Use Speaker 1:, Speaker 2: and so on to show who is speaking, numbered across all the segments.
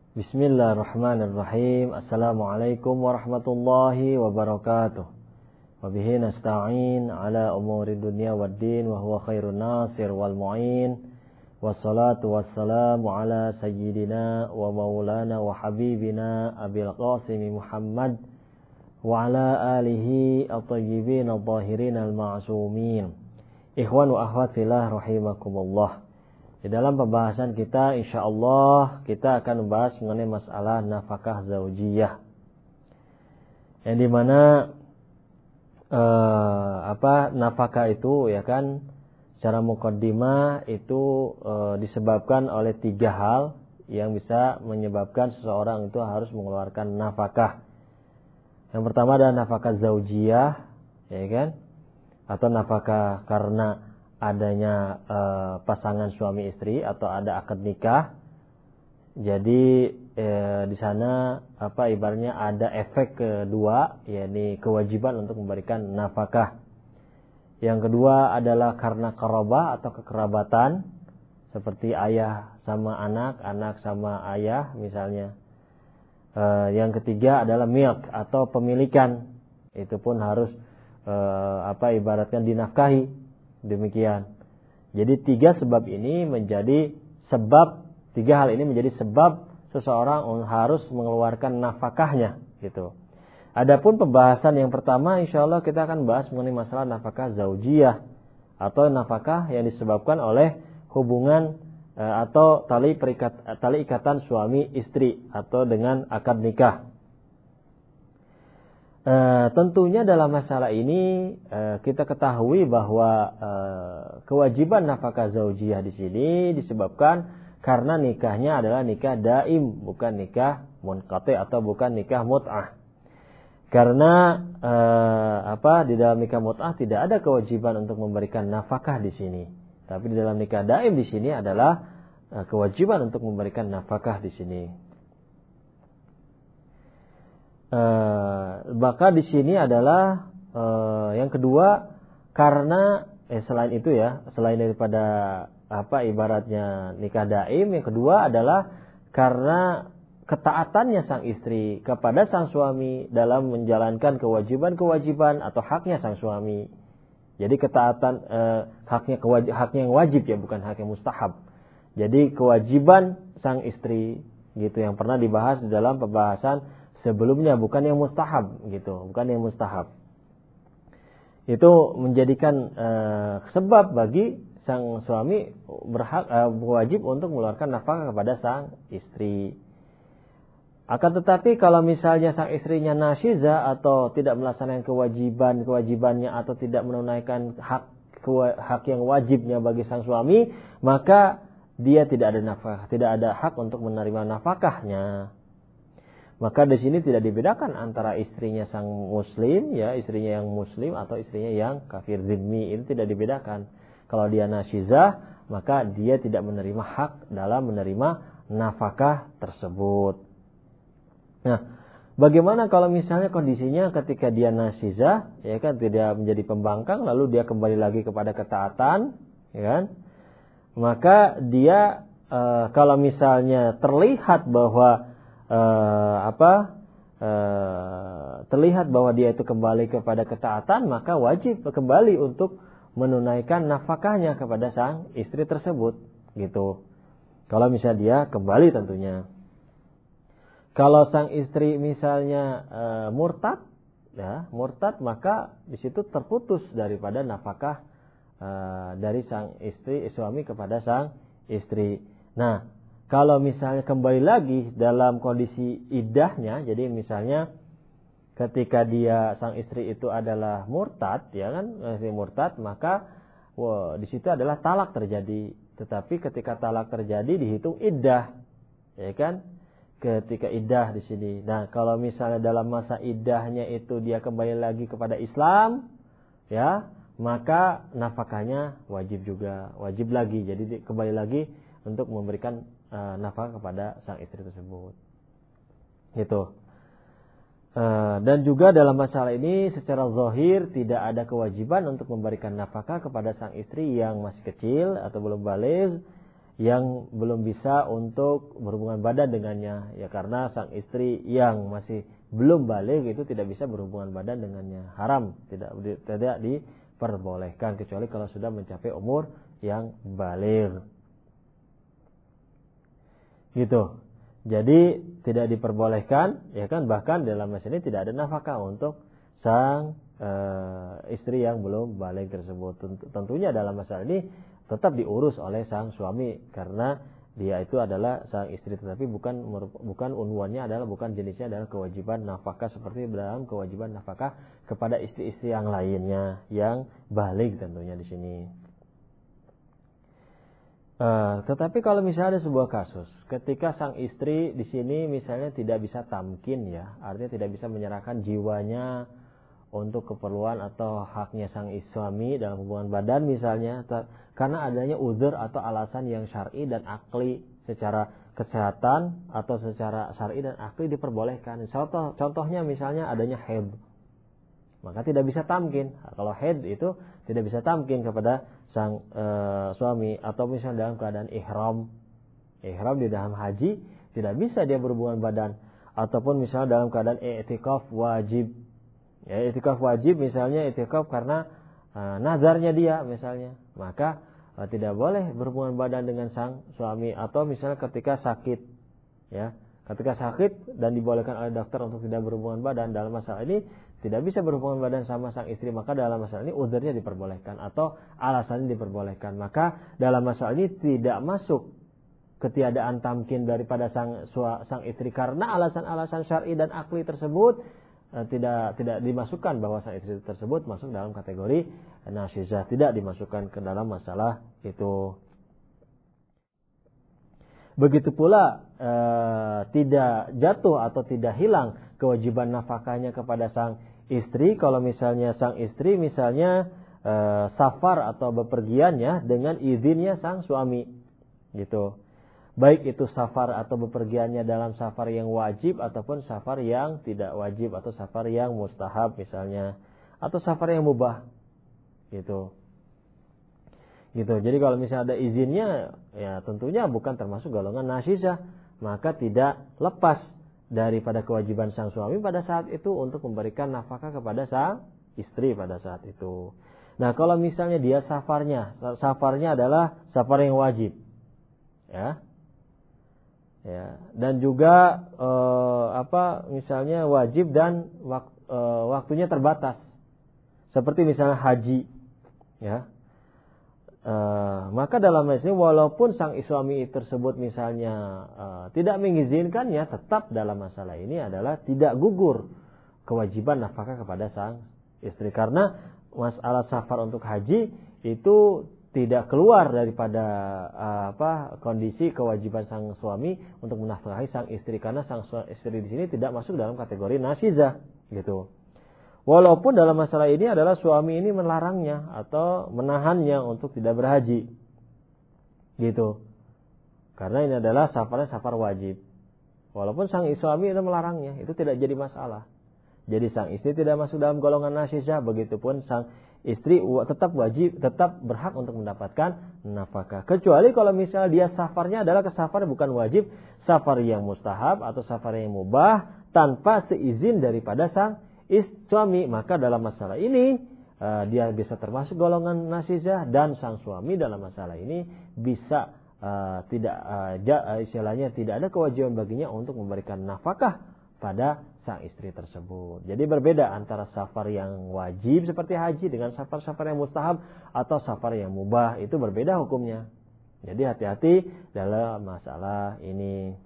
Speaker 1: Bismillahirrahmanirrahim. Assalamualaikum warahmatullahi wabarakatuh. Wabihi nasta'in ala umuri dunya waddin wa huwa khairun nasir wal mu'in. Wassalatu wassalamu ala sayyidina wa maulana wa habibina Abil Qasim Muhammad wa ala alihi at-tayyibin at-tahirin al-ma'sumin. Ikhwan wa akhwat fillah rahimakumullah. Di dalam pembahasan kita insyaallah kita akan membahas mengenai masalah nafkah zaujiyah. Yang dimana nafkah itu ya kan secara muqaddimah itu disebabkan oleh 3 hal yang bisa menyebabkan seseorang itu harus mengeluarkan nafkah. Yang pertama adalah nafkah zaujiyah, ya kan? Atau nafkah karena adanya pasangan suami istri atau ada akad nikah. Jadi di sana ibaratnya ada efek kedua, yakni kewajiban untuk memberikan nafkah. Yang kedua adalah karena qarabah atau kekerabatan, seperti ayah sama anak, anak sama ayah misalnya. Yang ketiga adalah milk atau pemilikan, itu pun harus ibaratnya dinafkahi. Demikian. Jadi 3 sebab ini menjadi sebab, 3 hal ini menjadi sebab seseorang harus mengeluarkan nafkahnya gitu. Adapun pembahasan yang pertama insyaallah kita akan bahas mengenai masalah nafkah zaujiyah atau nafkah yang disebabkan oleh hubungan atau tali ikatan suami istri atau dengan akad nikah. Tentunya dalam masalah ini kita ketahui bahwa kewajiban nafkah zaujiyah di sini disebabkan karena nikahnya adalah nikah daim, bukan nikah munqati atau bukan nikah mut'ah. Karena di dalam nikah mut'ah tidak ada kewajiban untuk memberikan nafkah di sini, tapi di dalam nikah daim di sini adalah kewajiban untuk memberikan nafkah di sini. Maka di sini adalah yang kedua karena selain itu ya, selain daripada ibaratnya nikah daim, yang kedua adalah karena ketaatannya sang istri kepada sang suami dalam menjalankan kewajiban-kewajiban atau haknya sang suami. Jadi ketaatan haknya yang wajib ya, bukan hak yang mustahab. Jadi kewajiban sang istri gitu yang pernah dibahas di dalam pembahasan sebelumnya, bukan yang mustahab gitu, bukan yang mustahab. Itu menjadikan sebab bagi sang suami wajib untuk mengeluarkan nafkah kepada sang istri. Akan tetapi kalau misalnya sang istrinya nasyiza atau tidak melaksanakan kewajibannya atau tidak menunaikan hak yang wajibnya bagi sang suami, maka dia tidak ada nafkah, tidak ada hak untuk menerima nafkahnya. Maka di sini tidak dibedakan antara istrinya sang muslim, ya istrinya yang muslim atau istrinya yang kafir zimmi, itu tidak dibedakan. Kalau dia nasyizah, maka dia tidak menerima hak dalam menerima nafkah tersebut. Nah, bagaimana kalau misalnya kondisinya ketika dia nasyizah, ya kan tidak menjadi pembangkang, lalu dia kembali lagi kepada ketaatan, ya kan? Maka dia kalau misalnya terlihat bahwa terlihat bahwa dia itu kembali kepada ketaatan, maka wajib kembali untuk menunaikan nafkahnya kepada sang istri tersebut gitu. Kalau misalnya dia kembali tentunya. Kalau sang istri misalnya murtad maka di situ terputus daripada nafkah dari sang suami kepada sang istri. Nah, kalau misalnya kembali lagi dalam kondisi iddahnya, jadi misalnya ketika sang istri itu adalah murtad, ya kan, masih murtad, maka di situ adalah talak terjadi. Tetapi ketika talak terjadi dihitung iddah, ya kan, ketika iddah di sini. Nah, kalau misalnya dalam masa iddahnya itu dia kembali lagi kepada Islam, ya, maka nafkahnya wajib lagi. Jadi kembali lagi untuk memberikan nafkah kepada sang istri tersebut. Gitu. Dan juga dalam masalah ini secara zahir tidak ada kewajiban untuk memberikan nafkah kepada sang istri yang masih kecil atau belum baligh, yang belum bisa untuk berhubungan badan dengannya, ya karena sang istri yang masih belum baligh itu tidak bisa berhubungan badan dengannya, haram, tidak diperbolehkan kecuali kalau sudah mencapai umur yang baligh. Gitu. Jadi tidak diperbolehkan, ya kan, bahkan dalam masalah ini tidak ada nafkah untuk sang istri yang belum baligh tersebut. Tentunya dalam masalah ini tetap diurus oleh sang suami karena dia itu adalah sang istri, tetapi bukan unwannya adalah, bukan jenisnya adalah kewajiban nafkah seperti dalam kewajiban nafkah kepada istri-istri yang lainnya yang baligh tentunya di sini. Tetapi kalau misalnya ada sebuah kasus ketika sang istri di sini misalnya tidak bisa tamkin, ya, artinya tidak bisa menyerahkan jiwanya untuk keperluan atau haknya sang suami dalam hubungan badan misalnya, karena adanya uzur atau alasan yang syar'i dan akli, secara kesehatan atau secara syar'i dan akli diperbolehkan. Contohnya misalnya adanya haid, maka tidak bisa tamkin. Kalau haid itu tidak bisa tamkin kepada sang suami, atau misalnya dalam keadaan ihram di dalam haji tidak bisa dia berhubungan badan, ataupun misalnya dalam keadaan i'tikaf wajib. Ya, i'tikaf wajib misalnya i'tikaf karena nazarnya dia misalnya, maka tidak boleh berhubungan badan dengan sang suami. Atau misalnya ketika sakit, ya, ketika sakit dan dibolehkan oleh dokter untuk tidak berhubungan badan, dalam masalah ini tidak bisa berhubungan badan sama sang istri, maka dalam masalah ini uzurnya diperbolehkan atau alasannya diperbolehkan. Maka dalam masalah ini tidak masuk ketiadaan tamkin daripada sang istri karena alasan-alasan syar'i dan akli tersebut. Tidak dimasukkan bahwa sang istri tersebut masuk dalam kategori nasyizah, tidak dimasukkan ke dalam masalah itu. Begitu pula tidak jatuh atau tidak hilang kewajiban nafkahnya kepada sang istri kalau misalnya sang istri misalnya safar atau bepergiannya dengan izinnya sang suami, gitu. Baik itu safar atau bepergiannya dalam safar yang wajib ataupun safar yang tidak wajib, atau safar yang mustahab misalnya, atau safar yang mubah, gitu. Jadi kalau misalnya ada izinnya, ya tentunya bukan termasuk golongan nasyizah, maka tidak lepas daripada kewajiban sang suami pada saat itu untuk memberikan nafkah kepada sang istri pada saat itu. Nah, kalau misalnya dia safarnya adalah safar yang wajib, ya, dan juga misalnya wajib dan waktunya terbatas, seperti misalnya haji, ya. Maka dalam hal ini walaupun sang suami tersebut misalnya tidak mengizinkannya, tetap dalam masalah ini adalah tidak gugur kewajiban nafkah kepada sang istri, karena masalah safar untuk haji itu tidak keluar daripada kondisi kewajiban sang suami untuk menafkahi sang istri, karena sang istri di sini tidak masuk dalam kategori nasyizah, gitu. Walaupun dalam masalah ini adalah suami ini melarangnya atau menahannya untuk tidak berhaji, gitu. Karena ini adalah safar wajib. Walaupun sang suami itu melarangnya, itu tidak jadi masalah. Jadi sang istri tidak masuk dalam golongan nasyizah, begitupun sang istri tetap berhak untuk mendapatkan nafkah. Kecuali kalau misalnya dia safarnya adalah safar bukan wajib, safar yang mustahab atau safar yang mubah tanpa seizin daripada sang suami, maka dalam masalah ini dia bisa termasuk golongan nasyizah, dan sang suami dalam masalah ini bisa istilahnya tidak ada kewajiban baginya untuk memberikan nafkah pada sang istri tersebut. Jadi berbeda antara safar yang wajib seperti haji dengan safar-safar yang mustahab atau safar yang mubah, itu berbeda hukumnya. Jadi hati-hati dalam masalah ini.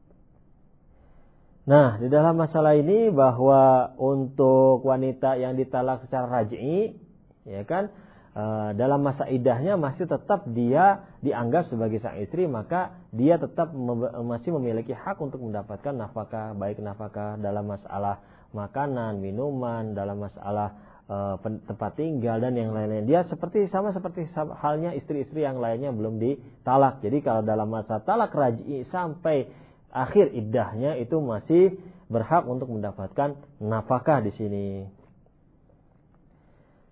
Speaker 1: Nah, di dalam masalah ini bahwa untuk wanita yang ditalak secara raj'i, ya kan, dalam masa iddahnya masih tetap dia dianggap sebagai sang istri, maka dia tetap masih memiliki hak untuk mendapatkan nafkah, baik nafkah dalam masalah makanan, minuman, dalam masalah tempat tinggal dan yang lain-lain. Dia sama seperti halnya istri-istri yang lainnya belum ditalak. Jadi kalau dalam masa talak raj'i sampai akhir iddahnya itu masih berhak untuk mendapatkan nafkah di sini.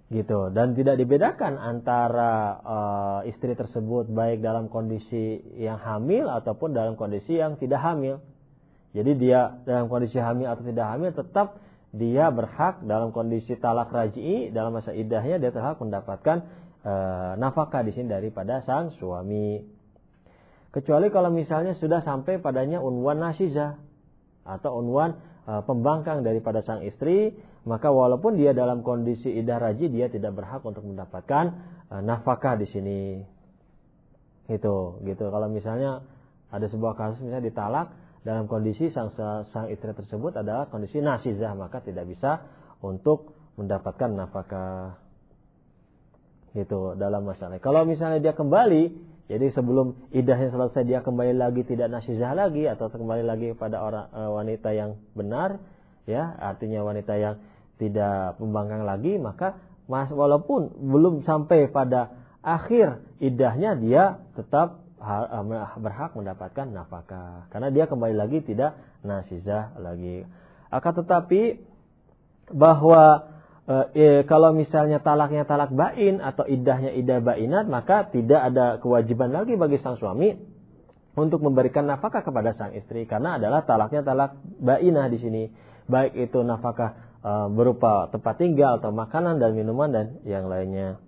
Speaker 1: gitu. Dan tidak dibedakan antara istri tersebut baik dalam kondisi yang hamil ataupun dalam kondisi yang tidak hamil. Jadi dia dalam kondisi hamil atau tidak hamil tetap dia berhak dalam kondisi talak raj'i dalam masa iddahnya dia berhak mendapatkan nafkah di sini daripada sang suami. Kecuali kalau misalnya sudah sampai padanya unwan nasizah atau unwan pembangkang daripada sang istri, maka walaupun dia dalam kondisi iddah raj'i dia tidak berhak untuk mendapatkan nafkah di sini. Gitu. Kalau misalnya ada sebuah kasus misalnya ditalak dalam kondisi sang istri tersebut adalah kondisi nasizah, maka tidak bisa untuk mendapatkan nafkah. Gitu dalam masalah. Kalau misalnya dia kembali, jadi sebelum iddahnya selesai dia kembali lagi tidak nasizah lagi atau kembali lagi kepada wanita yang benar, ya, artinya wanita yang tidak pembangkang lagi, maka walaupun belum sampai pada akhir iddahnya dia tetap berhak mendapatkan nafkah karena dia kembali lagi tidak nasizah lagi. Akan tetapi bahwa kalau misalnya talaknya talak bain atau iddahnya iddah bainat, maka tidak ada kewajiban lagi bagi sang suami untuk memberikan nafkah kepada sang istri karena adalah talaknya talak bainah di sini, baik itu nafkah berupa tempat tinggal atau makanan dan minuman dan yang lainnya.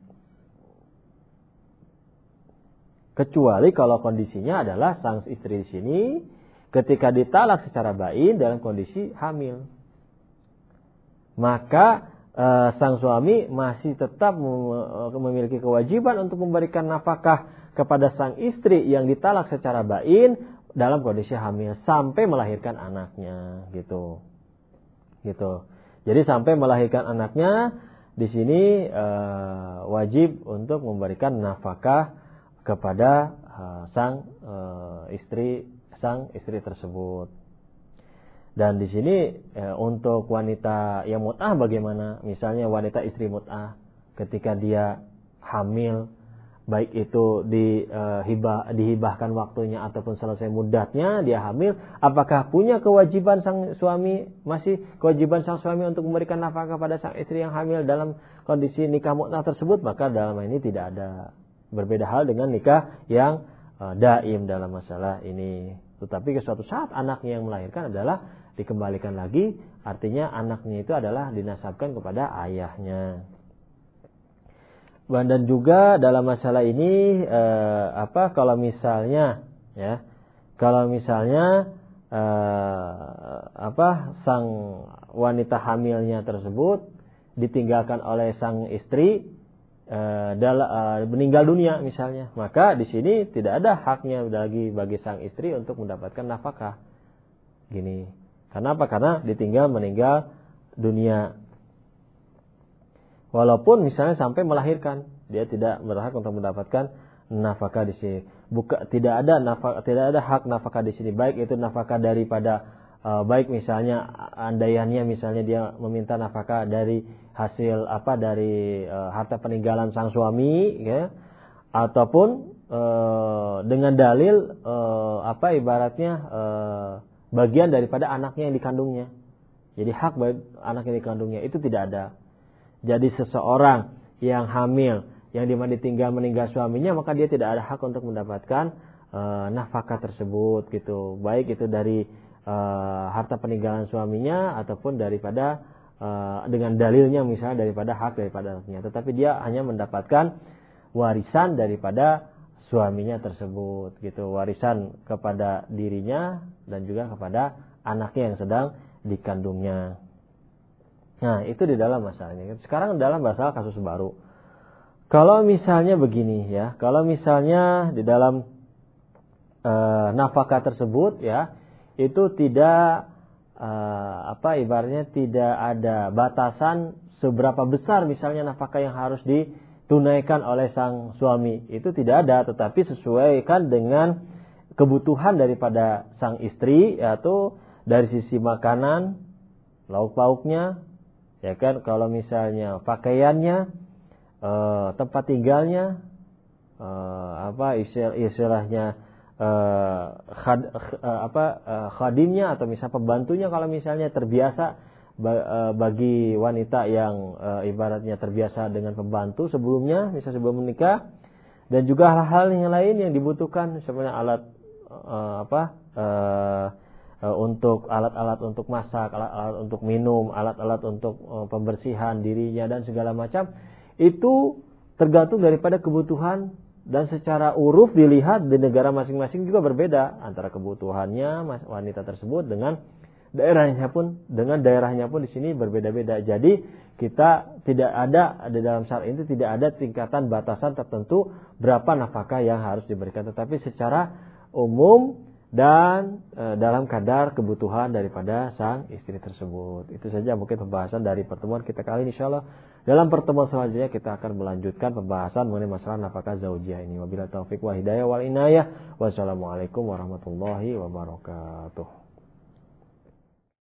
Speaker 1: Kecuali kalau kondisinya adalah sang istri di sini ketika ditalak secara bain dalam kondisi hamil, maka sang suami masih tetap memiliki kewajiban untuk memberikan nafkah kepada sang istri yang ditalak secara bain dalam kondisi hamil sampai melahirkan anaknya, gitu. Jadi sampai melahirkan anaknya di sini wajib untuk memberikan nafkah kepada sang istri tersebut. Dan di sini untuk wanita yang mut'ah bagaimana? Misalnya wanita istri mut'ah ketika dia hamil, baik itu dihibahkan waktunya ataupun selesai muddatnya dia hamil, apakah punya kewajiban sang suami, masih kewajiban sang suami untuk memberikan nafkah kepada sang istri yang hamil dalam kondisi nikah mut'ah tersebut? Maka dalam ini tidak ada. Berbeda hal dengan nikah yang daim dalam masalah ini. Tetapi ke suatu saat anaknya yang melahirkan adalah dikembalikan lagi, artinya anaknya itu adalah dinasabkan kepada ayahnya. Dan juga dalam masalah ini kalau misalnya sang wanita hamilnya tersebut ditinggalkan oleh sang istri meninggal dunia misalnya, maka di sini tidak ada haknya lagi bagi sang istri untuk mendapatkan nafkah. Gini. Karena apa? Karena ditinggal meninggal dunia. Walaupun misalnya sampai melahirkan, dia tidak berhak untuk mendapatkan nafkah di sini. Tidak ada hak nafkah di sini, baik itu nafkah daripada baik misalnya andaiannya misalnya dia meminta nafkah dari hasil dari harta peninggalan sang suami, ya, ataupun dengan dalil ibaratnya bagian daripada anaknya yang dikandungnya. Jadi hak bagi anak yang dikandungnya itu tidak ada. Jadi seseorang yang hamil yang dimana ditinggal meninggal suaminya, maka dia tidak ada hak untuk mendapatkan nafkah tersebut, gitu. Baik itu dari harta peninggalan suaminya ataupun daripada dengan dalilnya misalnya daripada hak daripada anaknya. Tetapi dia hanya mendapatkan warisan daripada suaminya tersebut, gitu. Warisan kepada dirinya dan juga kepada anaknya yang sedang dikandungnya. Nah, itu di dalam masalahnya. Sekarang dalam masalah kasus baru. Kalau misalnya begini, ya, kalau misalnya di dalam nafkah tersebut, ya, itu tidak ibaratnya tidak ada batasan seberapa besar misalnya nafkah yang harus ditunaikan oleh sang suami, itu tidak ada, tetapi sesuaikan dengan kebutuhan daripada sang istri, yaitu dari sisi makanan, lauk pauknya, ya kan, kalau misalnya pakaiannya, tempat tinggalnya, istilahnya khadimnya atau misalnya pembantunya kalau misalnya terbiasa bagi wanita yang ibaratnya terbiasa dengan pembantu sebelumnya, misalnya sebelum menikah, dan juga hal-hal yang lain yang dibutuhkan, sebenarnya alat untuk alat-alat untuk masak, alat-alat untuk minum, alat-alat untuk pembersihan dirinya dan segala macam, itu tergantung daripada kebutuhan, dan secara uruf dilihat di negara masing-masing juga berbeda antara kebutuhannya wanita tersebut dengan daerahnya pun di sini berbeda-beda. Jadi kita tidak ada di dalam syariat itu tidak ada tingkatan batasan tertentu berapa nafkah yang harus diberikan, tetapi secara umum dan dalam kadar kebutuhan daripada sang istri tersebut. Itu saja mungkin pembahasan dari pertemuan kita kali ini. Insyaallah dalam pertemuan selanjutnya kita akan melanjutkan pembahasan mengenai masalah nafkah zaujiyah ini. Wabillahi taufik wal hidayah wal inayah. Wassalamualaikum warahmatullahi wabarakatuh.